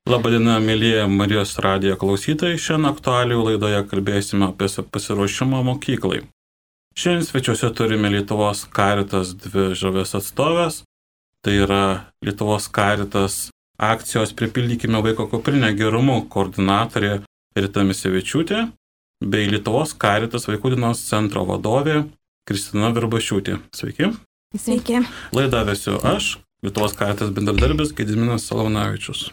Labadiena, mėlyje Marijos radijo klausytojai. Šiandien aktualijų laidoje kalbėsime apie pasiruošimą mokyklai. Šiandien svečiuose turime Lietuvos Caritas dvi žavias atstovės. Tai yra Lietuvos Caritas akcijos Pripildykime vaiko kuprinę gerumu koordinatorė Rita Misevičiūtė bei Lietuvos Caritas vaikų dienos centro vadovė Kristina Virbašiūtė. Sveiki. Sveiki. Laidą vesiu aš, Lietuvos Caritas bendradarbis Gediminas Salaunavičius.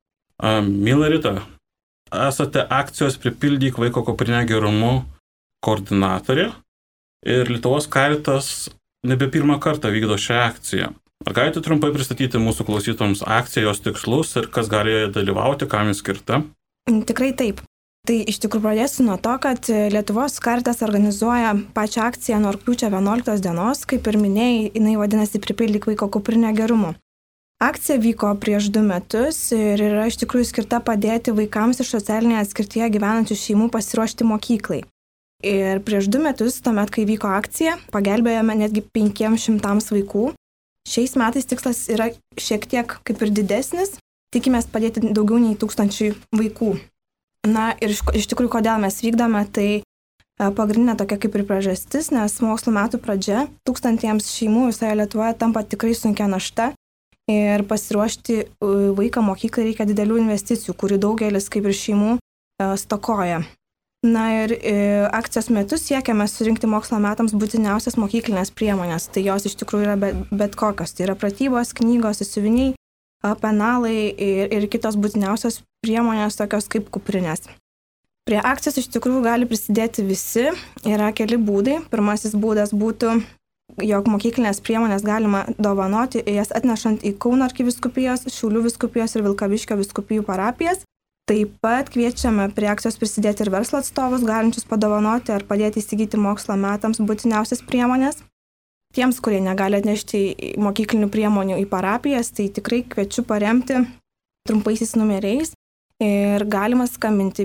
Mila Rita, esate akcijos Pripildyk vaiko kuprinę gerumu koordinatorė ir Lietuvos Caritas nebe pirmą kartą vykdo šią akciją. Ar galite trumpai pristatyti mūsų klausytojams akciją, jos tikslus ir kas gali dalyvauti, kam jis skirta? Tikrai taip. Tai iš tikrųjų pradėsiu nuo to, kad Lietuvos Caritas organizuoja pačią akciją nuo rugpjūčio 11 dienos, kaip ir minėjai, jinai vadinasi Pripildyk vaiko kuprinę gerumu. Akcija vyko prieš 2 metus ir yra iš tikrųjų skirta padėti vaikams iš socialinėje atskirtyje gyvenančių šeimų pasiruošti mokyklai. Ir prieš 2 metus, tuomet, kai vyko akcija, pagelbėjome netgi 500 vaikų. Šiais metais tikslas yra šiek tiek kaip ir didesnis, tikimės padėti daugiau nei 1000 vaikų. Na ir iš tikrųjų, kodėl mes vykdome, tai pagrindinė tokia kaip ir priežastis, nes mokslo metų pradžia 1000 šeimų visoje Lietuvoje tampa tikrai sunkia našta. Ir pasiruošti vaiką mokyklai reikia didelių investicijų, kurių daugelis kaip ir šeimų stokoja. Na ir akcijos metu siekiame surinkti mokslo metams būtiniausias mokyklinės priemonės. Tai jos iš tikrųjų yra bet kokios. Tai yra pratybos, knygos, sąsiuviniai, penalai ir kitos būtiniausios priemonės, tokios kaip kuprinės. Prie akcijos iš tikrųjų gali prisidėti visi. Yra keli būdai. Pirmasis būdas būtų, jog mokyklinės priemonės galima dovanoti, jas atnešant į Kauno arkivyskupijos, Šiaulių vyskupijos ir Vilkaviškio vyskupijų parapijas. Taip pat kviečiame prie akcijos prisidėti ir verslo atstovus, galinčius padovanoti ar padėti įsigyti mokslo metams būtiniausias priemonės. Tiems, kurie negali atnešti mokyklinių priemonių į parapijas, tai tikrai kviečiu paremti trumpaisiais numeriais ir galima skambinti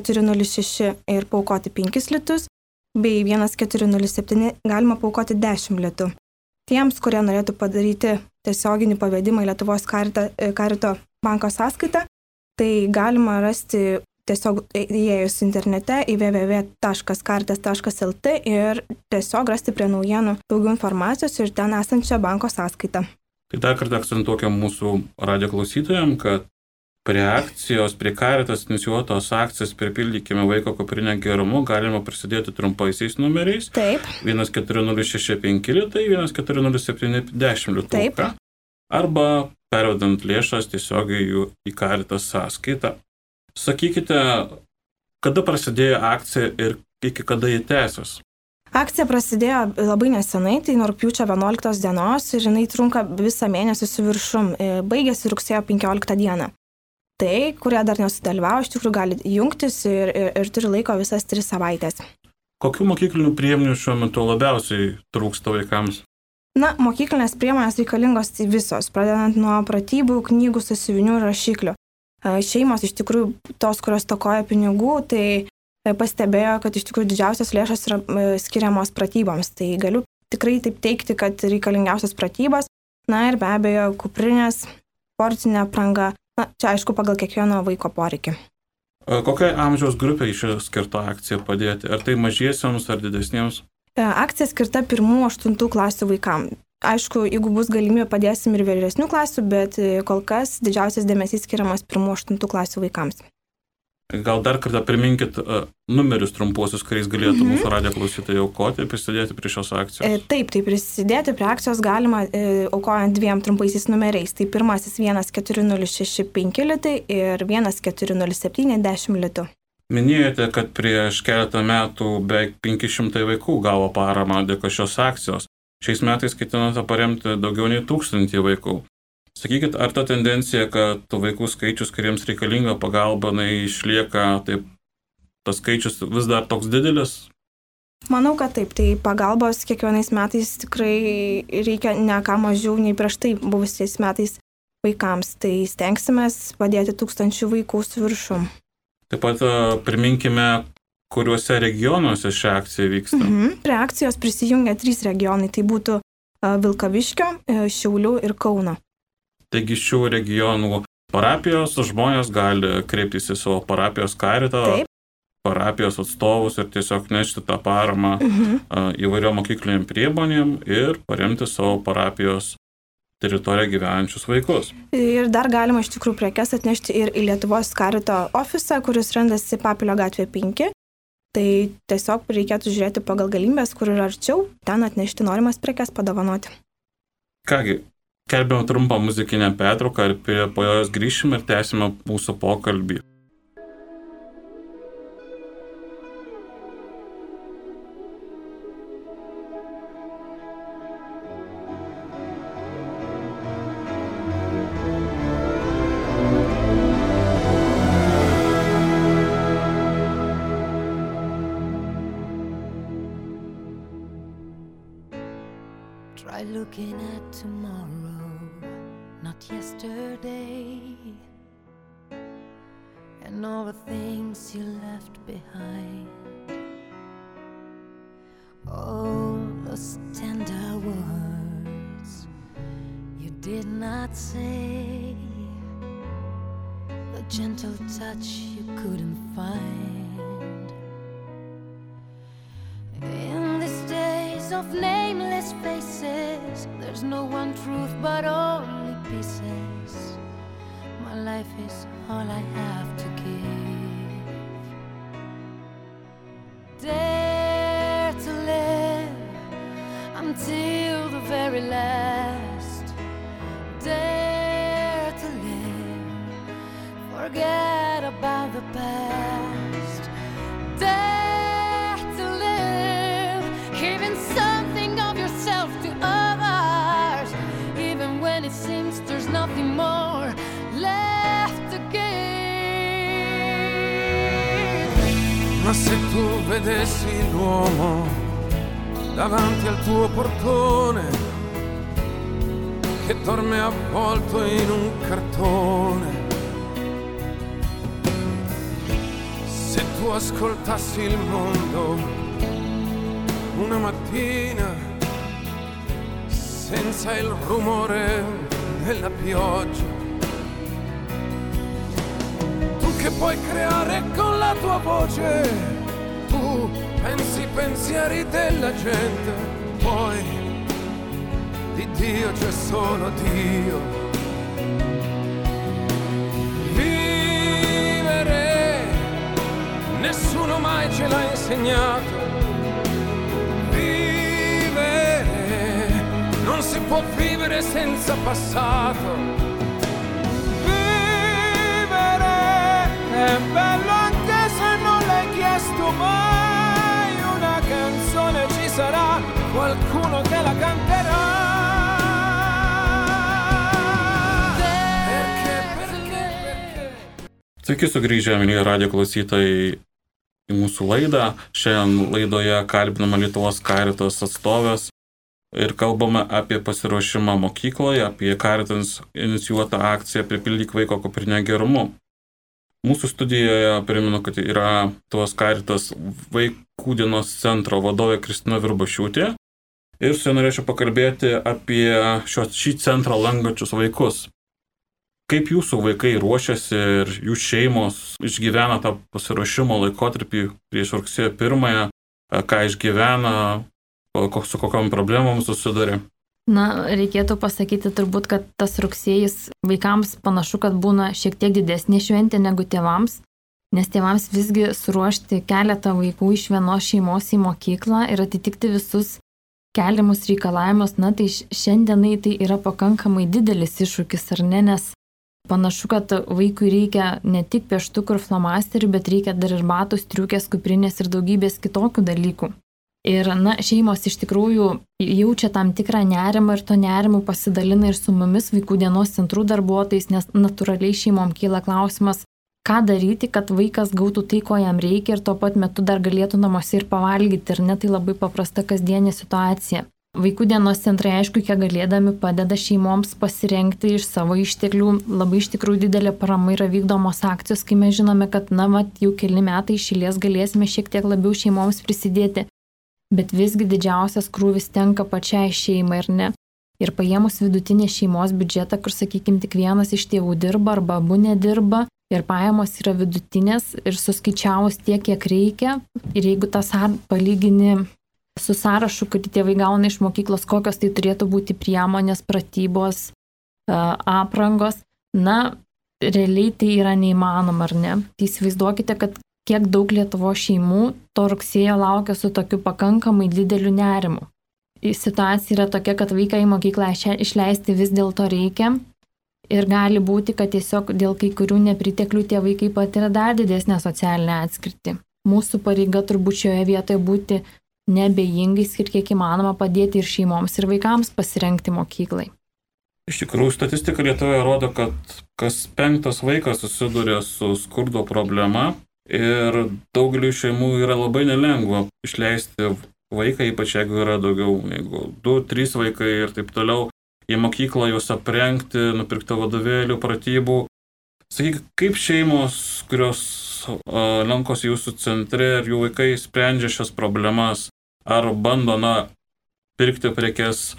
1406 ir paaukoti 5 litus. Bei 1407 galima paaukoti 10 litų. Tiems, kurie norėtų padaryti tiesioginį pavedimą į Lietuvos Carito banko sąskaitą, tai galima rasti tiesiog įėjus internete į www.caritas.lt ir tiesiog rasti prie naujienų daugiau informacijos ir ten esančią banko sąskaitą. Tai dar kartą akcentuokiam mūsų radijo klausytojams, kad prie akcijos, prie Caritas inicijuotos akcijos Pripildykime vaiko kuprinę gerumu galima prisidėti trumpaisiais numeriais. Taip. 1406 litai, 1407 10 litų. Taip. Arba pervedant lėšas tiesiogiai jų į Caritas sąskaitą. Sakykite, kada prasidėjo akcija ir iki kada jį tęsis? Akcija prasidėjo labai nesenai, tai nuo rugpjūčio 11 dienos ir jinai trunka visą mėnesį su viršum. Baigėsi rugsėjo 15 dieną. Tai, kurie dar nesudalyvavo, iš tikrųjų gali jungtis ir turi laiko visas 3 savaitės. Kokių mokyklinių priemonių šiuo metu labiausiai trūksta vaikams? Na, mokyklinės priemonės reikalingos tai visos, pradedant nuo pratybų, knygų, sąsiuvinių ir rašiklių. Šeimos iš tikrųjų tos, kurios stokoja pinigų, tai pastebėjo, kad iš tikrųjų didžiausios lėšos yra skiriamos pratyboms. Tai galiu tikrai taip teikti, kad reikalingiausios pratybos, na ir be abejo kuprinės, sportinė apranga. Na, čia aišku pagal kiekvieno vaiko poreikį. Kokiai amžiaus grupiai ši skirta akcija padėti? Ar tai mažiesiems ar didesniems? Akcija skirta 1-8 klasių vaikams. Aišku, jeigu bus galimybė, padėsim ir vėlesnių klasių, bet kol kas didžiausias dėmesys skiriamas 1-8 klasių vaikams. Gal dar kartą priminkit numerius trumpuosius, kuriais galėtų mūsų radijo klausytojai aukoti ir prisidėti prie šios akcijos. Taip, tai prisidėti prie akcijos galima aukojant 2 trumpaisiais numeriais. Tai pirmasis 1406 litai ir 1407 10 litų. Minėjote, kad prieš keletą metų beveik 500 vaikų gavo paramą dėka šios akcijos. Šiais metais ketinate paremti daugiau nei 1000 vaikų. Sakykit, ar ta tendencija, kad vaikų skaičius, kuriems reikalinga pagalba, išlieka, taip, tas skaičius vis dar toks didelis? Manau, kad taip. Tai pagalbos kiekvienais metais tikrai reikia ne ką mažiau nei prieš tai buvusiais metais vaikams. Tai stengsimės padėti 1000 vaikų su viršum. Taip pat priminkime, kuriuose regionuose šią akciją vyksta. Prie akcijos prisijungia 3 regionai. Tai būtų Vilkaviškio, Šiaulių ir Kauno. Taigi šių regionų Parapijos žmonės gali kreiptis į savo parapijos karitą, Taip. parapijos atstovus ir tiesiog nešti tą paramą įvairiom mokykliniam priemonėm ir paremti savo parapijos teritoriją gyvenančius vaikus. Ir dar galima iš tikrųjų prekes atnešti ir į Lietuvos karito ofisą, kuris randasi Papilio gatvė 5. Tai tiesiog reikėtų žiūrėti pagal galimybės, kur yra arčiau, ten atnešti norimas prekes padovanoti. Kągi, kelbėm trumpą muzikinę pertrauką ir po jos grįšime ir tęsime mūsų pokalbį. Try looking at tomorrow, not yesterday, and all the things you left behind. All those tender words you did not say, the gentle touch you couldn't find. In these days of nameless faces, there's no one truth but only pieces. My life is all I have to give. Dare to live until the very last. Dare to live, forget about the past. Dare to live, giving something of yourself to others, even when it seems there's nothing more left to give. Ma se tu vedessi l'uomo davanti al tuo portone, che dorme avvolto in un cartone, se tu ascoltassi il mondo una mattina senza il rumore della pioggia, tu che puoi creare con la tua voce, tu pensi i pensieri della gente, poi di Dio c'è solo Dio. Vivere nessuno mai ce l'ha insegnato. Vivere non si può vivere senza passato. È bello anche se non l'hai chiesto mai, una canzone ci sarà, qualcuno te la canterà. Perché? Sveiki sugrįžę, mėlyje radijo klausytojai, į mūsų laidą. Šiandien laidoje kalbinama Lietuvos Caritas atstovės ir kalbame apie pasiruošimą mokykloje, apie Caritas inicijuotą akciją Pripildyk vaiko kuprinę gerumu. Mūsų studijoje primenu, kad yra Lietuvos Caritas vaikų dienos centro vadovė Kristina Virbašiūtė. Ir su ja norėčiau pakalbėti apie šį centrą lankančius vaikus. Kaip jūsų vaikai ruošiasi ir jų šeimos išgyvena tą pasiruošimo laikotarpį prieš rugsėjo 1, ką išgyvena, su kokiom problemom susiduria? Na, reikėtų pasakyti turbūt, kad tas rugsėjis vaikams panašu, kad būna šiek tiek didesnė šventė negu tėvams, nes tėvams visgi suruošti keletą vaikų iš vienos šeimos į mokyklą ir atitikti visus keliamus reikalavimus, na tai šiandienai tai yra pakankamai didelis iššūkis, ar ne, nes panašu, kad vaikui reikia ne tik pieštukų ir flomasterių, bet reikia dar ir batų, striukės, kuprinės ir daugybės kitokių dalykų. Ir, na, šeimos iš tikrųjų jaučia tam tikrą nerimą ir to nerimų pasidalina ir su mumis vaikų dienos centrų darbuotojais, nes natūraliai šeimom kyla klausimas, ką daryti, kad vaikas gautų tai, ko jam reikia ir tuo pat metu dar galėtų namuose ir pavalgyti. Ir ne tai labai paprasta kasdienė situacija. Vaikų dienos centrai, aišku, kiek galėdami padeda šeimoms pasirengti iš savo išteklių. Labai iš tikrųjų didelė parama yra vykdomos akcijos, kai mes žinome, kad, na, jau keli metai iš eilės galėsime šiek tiek labiau šeimoms prisidėti. Bet visgi didžiausias krūvis tenka pačiai šeimai, ir ne. Ir paėmus vidutinį šeimos biudžetą, kur, sakykime, tik vienas iš tėvų dirba arba abu nedirba, ir pajamos yra vidutinės ir suskaičiavus tiek, kiek reikia, ir jeigu tas palygini su sąrašu, kurį tėvai gauna iš mokyklos, kokios tai turėtų būti priemonės, pratybos, aprangos, na, realiai tai yra neįmanoma, ar ne? Tai įsivaizduokite, kad kiek daug Lietuvos šeimų to rugsėjo laukia su tokiu pakankamai dideliu nerimu. Situacija yra tokia, kad vaiką į mokyklą išleisti vis dėlto reikia ir gali būti, kad tiesiog dėl kai kurių nepriteklių tie vaikai patiria dar didesnę socialinę atskirtį. Mūsų pareiga turbūt šioje vietoje būti nebejingais ir kiek įmanoma padėti ir šeimoms, ir vaikams pasirengti mokyklai. Iš tikrųjų, statistika Lietuvoje rodo, kad kas 5 vaikas susiduria su skurdo problema ir daugeliu šeimų yra labai nelengva išleisti vaiką, ypač jeigu yra daugiau negu 2-3 vaikai ir taip toliau, į mokyklą juos aprengti, nupirkti vadovėlių, pratybų. Sakyk, kaip šeimos, kurios lankosi jūsų centre ir jų vaikai sprendžia šias problemas, ar bando, pirkti prekes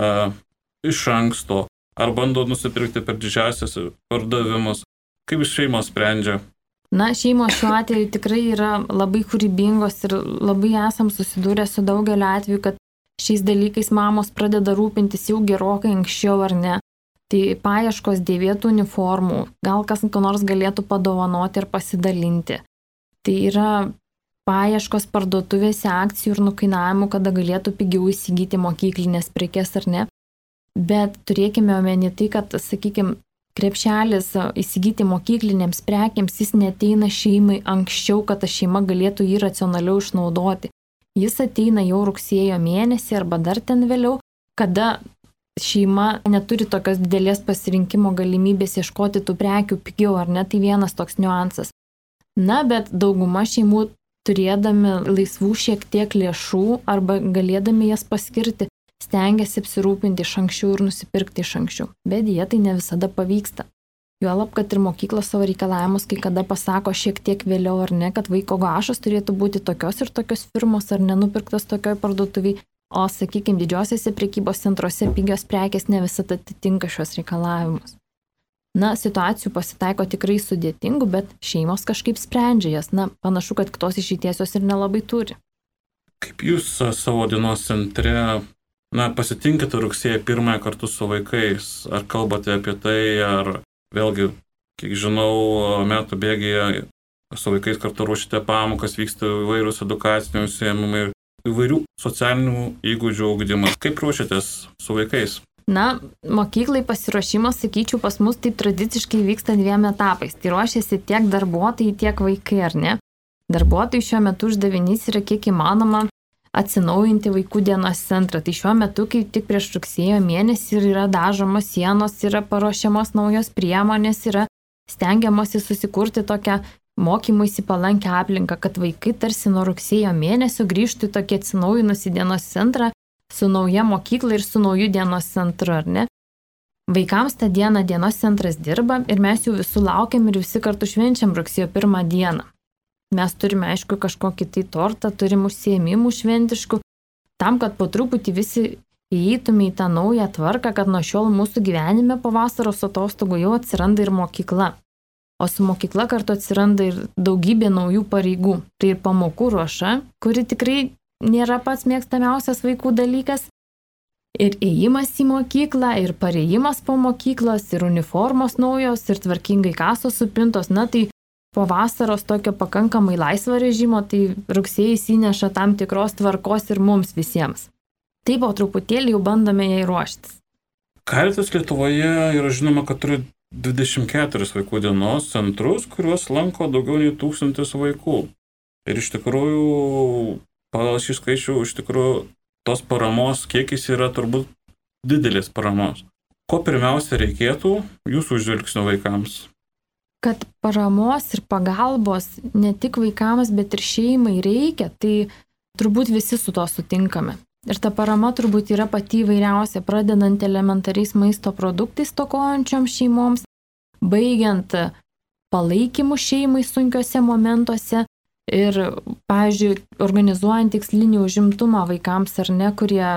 iš anksto, ar bando nusipirkti per didžiausias pardavimus, kaip šeimos sprendžia? Šeimos šiuo atveju tikrai yra labai kūrybingos ir labai esam susidūrę su daugeliu atveju, kad šiais dalykais mamos pradeda rūpintis jau gerokai anksčiau, ar ne. Tai paieškos dėvėtų uniformų, gal kas nors galėtų padovanoti ir pasidalinti. Tai yra paieškos parduotuvėse akcijų ir nukainavimų, kada galėtų pigiau įsigyti mokyklinės prekes, ar ne. Bet turėkime omeny tai, kad, sakykime, krepšelis įsigyti mokyklinėms prekiams, jis neteina šeimai anksčiau, kad ta šeima galėtų jį racionaliau išnaudoti. Jis ateina jau rugsėjo mėnesį arba dar ten vėliau, kada šeima neturi tokios didelės pasirinkimo galimybės ieškoti tų prekių pigiau, ar ne, tai vienas toks niuansas. Bet dauguma šeimų turėdami laisvų šiek tiek lėšų arba galėdami jas paskirti, stengiasi apsirūpinti iš anksčiau ir nusipirkti iš anksčiau. Bet jie tai ne visada pavyksta. Juolab, kad ir mokyklos savo reikalavimus kai kada pasako šiek tiek vėliau, ar ne, kad vaiko gašas turėtų būti tokios ir tokios firmos ar nenupirktas tokioj parduotuviai, o, sakykime, didžiosiuose prekybos centruose pigios prekės ne visada atitinka šios reikalavimus. Situacijų pasitaiko tikrai sudėtingų, bet šeimos kažkaip sprendžia jas. Panašu, kad kitos išeities jos ir nelabai turi. Kaip jūs savo dienos centre pasitinkite rugsėjo 1 kartu su vaikais? Ar kalbate apie tai, ar vėlgi, kiek žinau, metų bėgyje su vaikais kartu ruošite pamokas, vyksta įvairūs edukaciniai užsiėmimai ir įvairių socialinių įgūdžių ugdymas. Kaip ruošiatės su vaikais? Mokyklai pasiruošimas, sakyčiau, pas mus taip tradiciškai vyksta 2 etapais. Tai ruošiasi tiek darbuotojai, tiek vaikai, ar ne? Darbuotojai šiuo metu uždavinys yra kiek įmanoma atsinaujinti vaikų dienos centrą. Tai šiuo metu, kaip tik prieš rugsėjo mėnesį, yra dažomos sienos, yra paruošiamos naujos priemonės, yra stengiamasi susikurti tokią mokymuisi palankę aplinką, kad vaikai tarsi nuo rugsėjo mėnesio grįžtų į tokį atsinaujinusi dienos centrą su nauja mokykla ir su nauju dienos centru, ar ne? Vaikams tą dieną dienos centras dirba ir mes jų visų laukiam ir visi kartu švenčiam rugsėjo 1 dieną. Mes turime, aišku, kažkokį tai tortą, turim užsiėmimų šventiškų, tam, kad po truputį visi įeitume į tą naują tvarką, kad nuo šiol mūsų gyvenime po vasaros atostogų jau atsiranda ir mokykla. O su mokykla kartu atsiranda ir daugybė naujų pareigų. Tai ir pamokų ruoša, kuri tikrai nėra pats mėgstamiausias vaikų dalykas. Ir ėjimas į mokyklą, ir pareimas po mokyklos, ir uniformos naujos, ir tvarkingai kasos supintos. Tai po vasaros tokio pakankamai laisvo režimo, tai rugsėjais įneša tam tikros tvarkos ir mums visiems. Taip, po truputėlį jau bandome jai ruoštis. Caritas Lietuvoje yra žinoma, kad turi 24 vaikų dienos centrus, kuriuos lanko daugiau nei 1000 vaikų. Ir iš tikrųjų, pagal šį skaičių, tos paramos kiekis yra turbūt didelis paramos. Ko pirmiausia reikėtų jūsų žvilgsnio vaikams? Kad paramos ir pagalbos ne tik vaikams, bet ir šeimai reikia, tai turbūt visi su to sutinkame. Ir ta parama turbūt yra pati įvairiausia, pradedant elementariais maisto produktais stokojančioms šeimoms, baigiant palaikymu šeimai sunkiuose momentuose ir, pavyzdžiui, organizuojant tikslinį užimtumą vaikams ar ne, kurie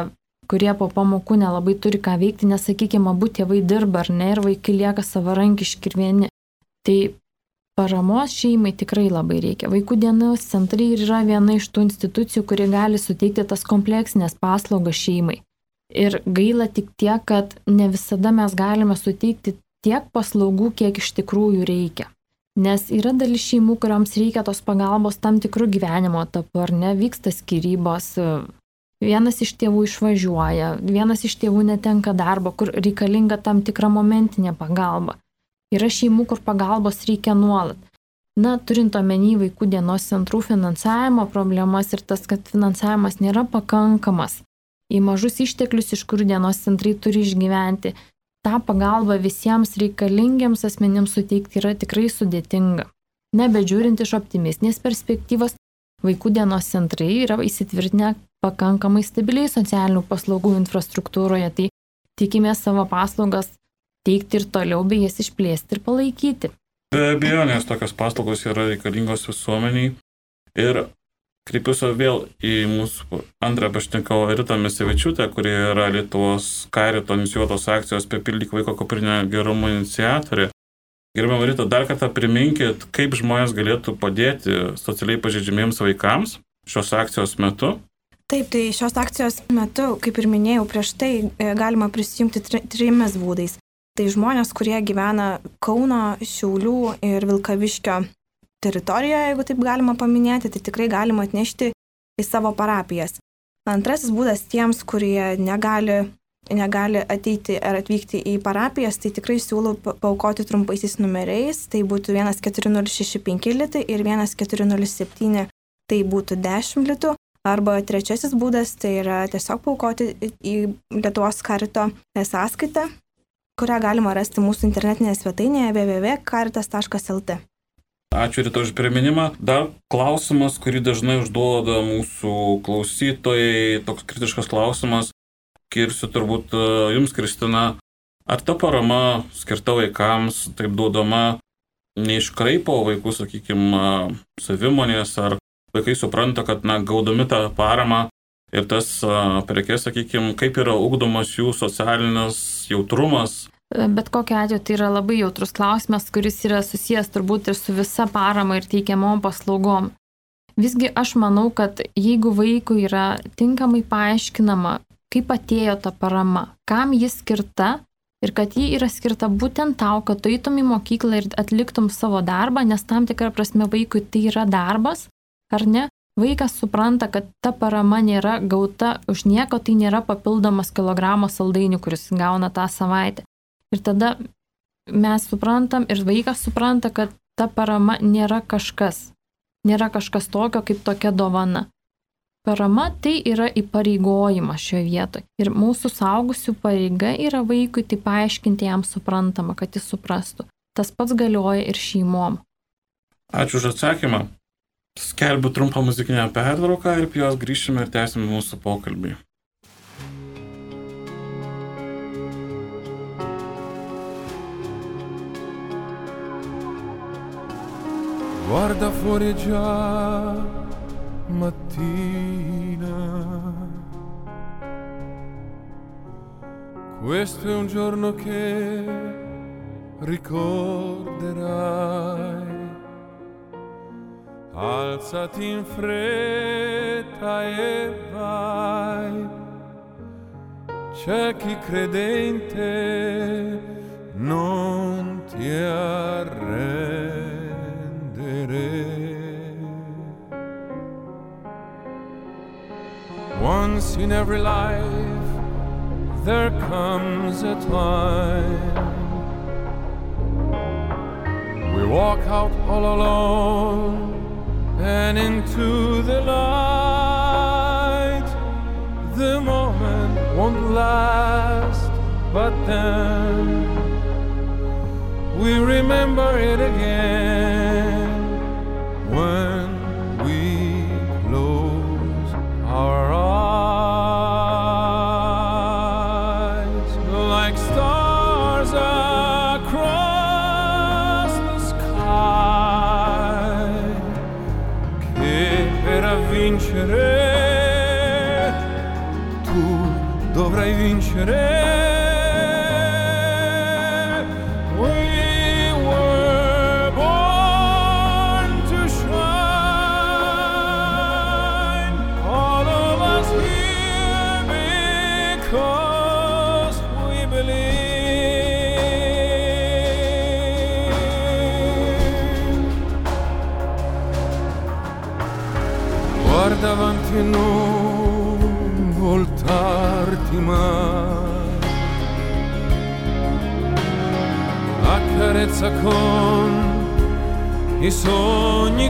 kurie po pamokų nelabai turi ką veikti, nes, sakykime, abu tėvai dirba ar ne, ir vaikai lieka savarankiški ir vieni. Tai paramos šeimai tikrai labai reikia. Vaikų dienos centrai yra viena iš tų institucijų, kuri gali suteikti tas kompleksinės paslaugas šeimai. Ir gaila tik tiek, kad ne visada mes galime suteikti tiek paslaugų, kiek iš tikrųjų reikia. Nes yra dalis šeimų, kuriams reikia tos pagalbos tam tikrų gyvenimo etapų, ar ne, vyksta skyrybos, vienas iš tėvų išvažiuoja, vienas iš tėvų netenka darbo, kur reikalinga tam tikra momentinė pagalba. Yra šeimų, kur pagalbos reikia nuolat. Na, turint omeny vaikų dienos centrų finansavimo problemas ir tas, kad finansavimas nėra pakankamas, į mažus išteklius, iš kurių dienos centrai turi išgyventi, tą pagalbą visiems reikalingiams asmenims suteikti yra tikrai sudėtinga. Nebedžiūrint iš optimistinės perspektyvos, vaikų dienos centrai yra įsitvirtinę pakankamai stabiliai socialinių paslaugų infrastruktūroje, tai tikimės savo paslaugas teikti ir toliau, bei jas išplėsti ir palaikyti. Be abejonės, tokios paslaugos yra reikalingos visuomeniai. Ir kreipiuosi vėl į mūsų antrą pašnekovą Ritą Misevičiūtę, kuri yra Lietuvos Karito inicijuotos akcijos Pripildyk vaiko kuprinę gerumo iniciatorė. Gerbiama Rita, dar kartą priminkit, kaip žmonės galėtų padėti socialiai pažeidžiamiems vaikams šios akcijos metu. Taip, tai šios akcijos metu, kaip ir minėjau prieš tai, galima prisijungti trimis būdais. Tai žmonės, kurie gyvena Kauno, Šiaulių ir Vilkaviškio teritorijoje, jeigu taip galima paminėti, tai tikrai galima atnešti į savo parapijas. Antrasis būdas tiems, kurie negali ateiti ar atvykti į parapijas, tai tikrai siūlau paaukoti trumpaisiais numeriais, tai būtų 14065 litai ir 1407, tai būtų 10 litų. Arba trečiasis būdas, tai yra tiesiog paaukoti į Lietuvos Karito sąskaitą, kurią galima rasti mūsų internetinėje svetainėje www.caritas.lt. Ačiū Rita už priminimą. Dar klausimas, kurį dažnai užduoda mūsų klausytojai, toks kritiškas klausimas, skirsiu turbūt jums, Kristina. Ar ta parama skirta vaikams, taip duodama, neiškraipo vaikų, sakykime, savimonės, ar vaikai supranta, kad gaudami tą paramą ir tas prekes, sakykime, kaip yra ugdomas jų socialinis jautrumas? Bet kokiu atveju tai yra labai jautrus klausimas, kuris yra susijęs turbūt ir su visa parama ir teikiamom paslaugom. Visgi aš manau, kad jeigu vaikui yra tinkamai paaiškinama, kaip atėjo ta parama, kam jis skirta ir kad ji yra skirta būtent tau, kad tu eitum į mokyklą ir atliktum savo darbą, nes tam tikrą prasme vaikui tai yra darbas, ar ne? Vaikas supranta, kad ta parama nėra gauta už nieko, tai nėra papildomas kilogramo saldainių, kuris gauna tą savaitę. Ir tada mes suprantam ir vaikas supranta, kad ta parama nėra kažkas tokio kaip tokia dovana. Parama tai yra įpareigojimas šioje vietoje. Ir mūsų suaugusių pareiga yra vaikui tai paaiškinti jam suprantama, kad jis suprastų. Tas pats galioja ir šeimom. Ačiū už atsakymą. Skelbiu trumpą muzikinę pertrauką ir prie jos grįšime ir tęsime mūsų pokalbį. Guarda fuori già mattina, questo è un giorno che ricorderai. Alzati in fretta e vai, c'è chi credente non ti arrendere. Once in every life there comes a time we walk out all alone and into the light. The moment won't last, but then we remember it again when we close our eyes. Like stars across the sky, che per vincere tu dovrai vincere. We were born to shine, all of us here because we believe. Guarda avanti e non voltarti mai, accarezza con i sogni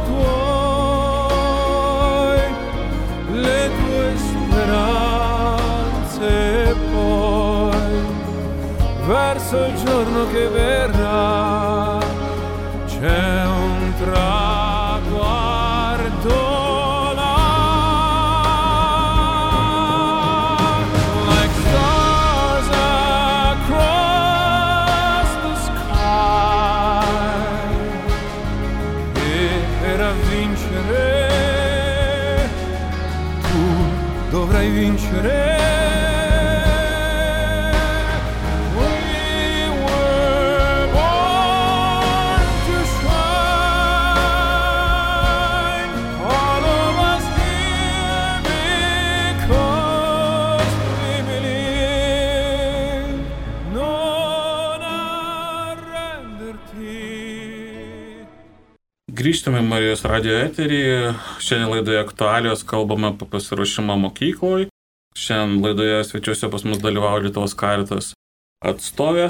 tuoi le tue speranze e poi verso il giorno che verrà c'è un traguardo. Dovrai vincere. We were born to shine, all of us here because we believe. Non arrenderti. Grįžtame į Marijos radijo eterį. Šiandien laidoje aktualijos kalbame apie pasiruošimą mokykloj. Šiandien laidoje svečiuose pas mus dalyvauja Lietuvos Caritas atstovės.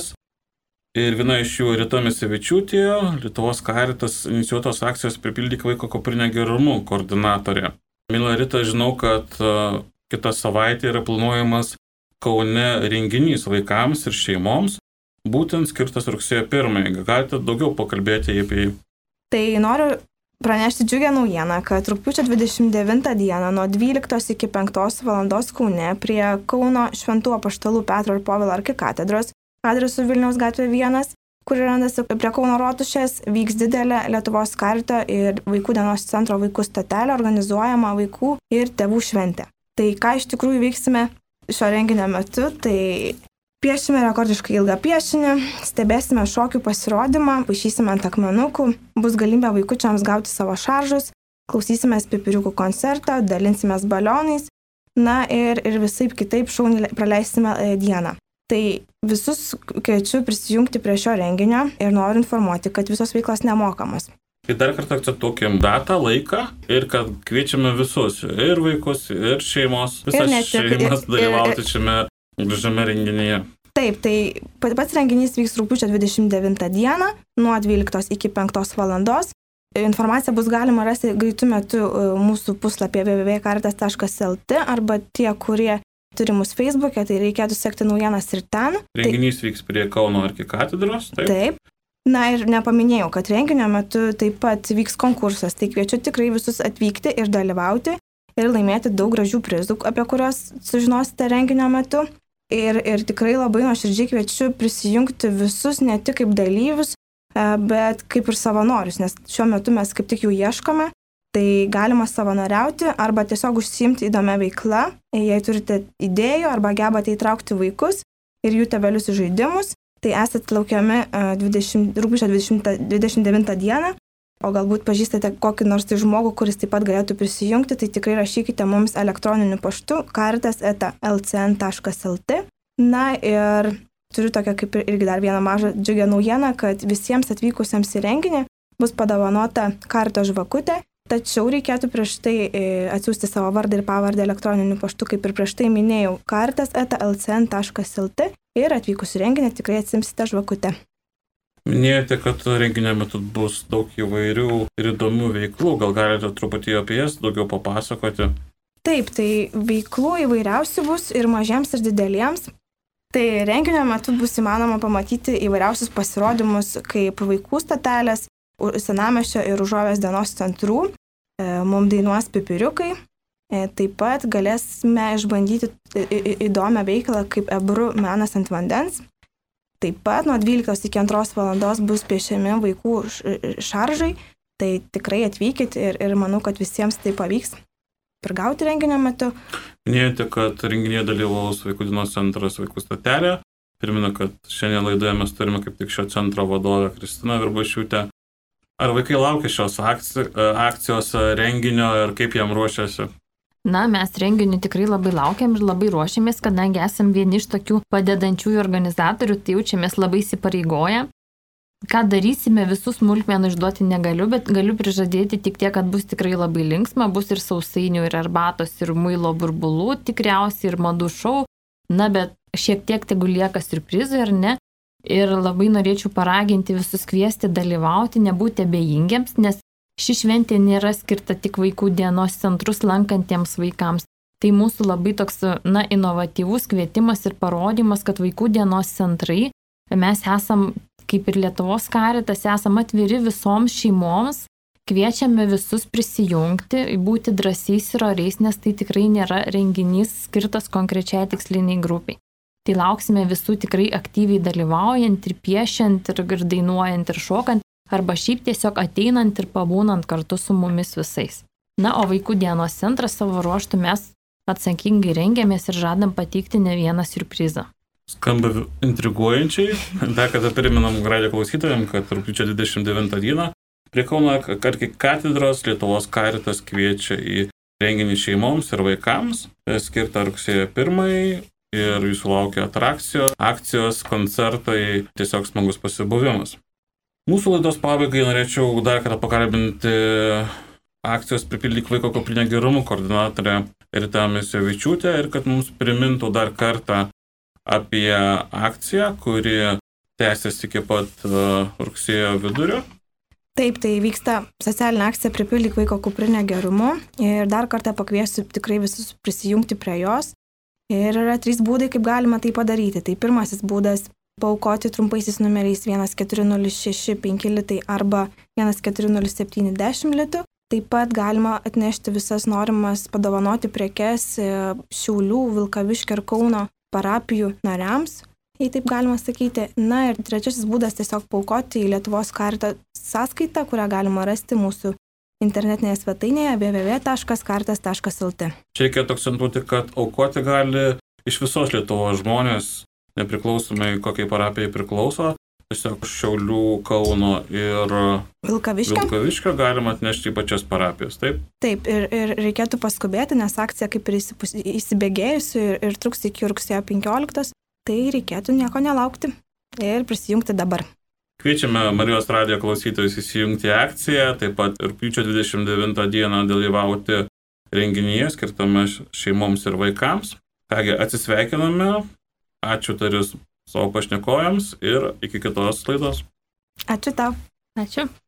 Ir viena iš jų Rita Misevičiūtė, Lietuvos Caritas inicijuotos akcijos Pripildyk vaiko kuprinę gerumu koordinatorė. Mila Rita, žinau, kad kitą savaitę yra planuojamas Kaune renginys vaikams ir šeimoms, būtent skirtas rugsėjo 1. Galite daugiau pakalbėti apie jį? Tai noriu pranešti džiugią naujieną, kad rugpjūčio 29 dieną nuo 12 iki 5 valandos Kaune prie Kauno Šventų Apaštalų Petro ir Povilo arkikatedros adresu Vilniaus gatvė 1, kur randasi prie Kauno rotušės, vyks didelė Lietuvos Carito ir Vaikų dienos centro vaikų stotelė organizuojama vaikų ir tėvų šventė. Tai ką iš tikrųjų veiksime šio renginio metu, tai piešime rekordiškai ilgą piešinį, stebėsime šokių pasirodymą, paišysime ant akmenukų, bus galimybė vaikučiams gauti savo šaržus, klausysime pipiriukų koncertą, dalinsimės balionais, na ir visaip kitaip šauniai praleisime dieną. Tai visus kviečiu prisijungti prie šio renginio ir noriu informuoti, kad visos veiklos nemokamos. Tai dar kartą akcentuokim datą, laiką ir kad kviečiame visus, ir vaikus, ir šeimos, visas šeimas dalyvauti šiame gražiame renginyje. Taip, tai pats renginys vyks rugpjūčio 29 dieną nuo 12 iki 5 valandos. Informaciją bus galima rasti greitų metų mūsų puslapyje www.caritas.lt arba tie, kurie turi mūsų Facebook'e, tai reikėtų sekti naujienas ir ten. Renginys vyks prie Kauno arkikatedros, taip? Taip. Na ir nepaminėjau, kad renginio metu taip pat vyks konkursas, tai kviečiu tikrai visus atvykti ir dalyvauti ir laimėti daug gražių prizų, apie kuriuos sužinosite renginio metu. Ir tikrai labai nuoširdžiai kviečiu prisijungti visus ne tik kaip dalyvius, bet kaip ir savanorius, nes šiuo metu mes kaip tik jų ieškome. Tai galima savanoriauti arba tiesiog užsiimti įdomią veiklą, jei turite idėjų arba gebate įtraukti vaikus ir jų tėvelius į žaidimus, tai esate laukiami rugpjūčio 29 dieną, o galbūt pažįstate kokį nors tai žmogų, kuris taip pat galėtų prisijungti, tai tikrai rašykite mums elektroniniu paštu caritas@lcn.lt. Na ir turiu tokią kaip irgi dar vieną mažą džiugią naujieną, kad visiems atvykusiems į renginį bus padovanota Carito žvakutė, tačiau reikėtų prieš tai atsiųsti savo vardą ir pavardę elektroniniu paštu, kaip ir prieš tai minėjau, caritas@lcn.lt ir atvykus į renginį tikrai atsimsite žvakutę. Minėjote, kad renginio metu bus daug įvairių ir įdomių veiklų, gal galite truputį apie jas daugiau papasakoti? Taip, tai veiklų įvairiausių bus ir mažiems ir dideliems. Tai renginio metu bus įmanoma pamatyti įvairiausius pasirodymus kaip vaikų stotelės, Senamiesčio ir Užuovės dienos centrų, mums dainuos pipiriukai. Taip pat galėsime išbandyti įdomią veiklą kaip Ebru menas ant vandens. Taip pat nuo 12 iki 2 valandos bus piešiami vaikų šaržai, tai tikrai atvykit ir manau, kad visiems tai pavyks. prigauti renginio metu. Minėjote, kad renginėje dalyvaus Vaikų dienos centras Vaikų stotelė. Primenu, kad šiandien laidoje mes turime kaip tik šio centro vadovę Kristiną Virbašiūtę. Ar vaikai laukia šios akcijos renginio ir kaip jam ruošiasi? Na, mes renginių tikrai labai laukiam ir labai ruošiamės, kadangi esam vieni iš tokių padedančiųjų organizatorių, tai jaučiamės labai įsipareigoję. Ką darysime, visų smulkmenų išduoti negaliu, bet galiu prižadėti tik tiek, kad bus tikrai labai linksma, bus ir sausainių, ir arbatos, ir muilo burbulų, tikriausiai ir madų šou, na, bet šiek tiek tegu lieka siurprizai, ar ne? Ir labai norėčiau paraginti visus kviesti dalyvauti, nebūti abejingiems, nes ši šventė nėra skirta tik Vaikų dienos centrus lankantiems vaikams. Tai mūsų labai toks, na, inovatyvus kvietimas ir parodymas, kad Vaikų dienos centrai, mes esam, kaip ir Lietuvos Caritas, esam atviri visoms šeimoms, kviečiame visus prisijungti, būti drąsiais ir oriais, nes tai tikrai nėra renginys skirtas konkrečiai tiksliniai grupiai. Tai lauksime visų tikrai aktyviai dalyvaujant ir piešiant, ir dainuojant, ir šokant, arba šiaip tiesiog ateinant ir pabūnant kartu su mumis visais. Na, o Vaikų dienos centras savo ruoštų mes atsakingai rengiamės ir žadam pateikti ne vieną siurprizą. Skamba intriguojančiai. Dar kartą priminam radijo klausytojams, kad rugpjūčio 29 dieną prie Kauno arkikatedros Lietuvos Caritas kviečia į renginį šeimoms ir vaikams, skirtą rugsėjo 1 ir jūsų laukia atrakcijos, akcijos, koncertai, tiesiog smagus pasibuvimas. Mūsų laidos pabaigai norėčiau dar kartą pakalbinti akcijos Pripildyk vaiko kuprinę gerumu koordinatorę Ritą Misiuvičiūtę ir kad mums primintų dar kartą apie akciją, kuri tęsiasi iki pat rugsėjo vidurio. Taip, tai vyksta socialinė akcija Pripildyk vaiko kuprinę gerumu ir dar kartą pakviesiu tikrai visus prisijungti prie jos. Ir yra 3 būdai, kaip galima tai padaryti. Tai pirmasis būdas – paaukoti trumpaisiais numeriais 1406 5 litai arba 1407 10 litų. Taip pat galima atnešti visas norimas padovanoti prekes Šiaulių, Vilkaviškio ir Kauno parapijų nariams, jei taip galima sakyti. Na ir trečiasis būdas – tiesiog paaukoti į Lietuvos Carito sąskaitą, kurią galima rasti mūsų internetinėje svetainėje www.caritas.lt. Čia reikėtų akcentuoti, kad aukoti gali iš visos Lietuvos žmonės, nepriklausomai kokiai parapijai priklauso. Tiesiog Šiaulių, Kauno ir Vilkaviškio galima atnešti į pačias parapijas, taip? Taip, ir reikėtų paskubėti, nes akcija kaip ir įsibėgėjusi ir truks iki rugsėjo 15, tai reikėtų nieko nelaukti ir prisijungti dabar. Kviečiame Marijos radijo klausytojus įsijungti į akciją, taip pat rugpjūčio 29 dieną dalyvauti renginyje skirtame šeimoms ir vaikams. Kągi, atsisveikiname, ačiū tariu savo pašnekovėms ir iki kitos laidos. Ačiū tau. Ačiū.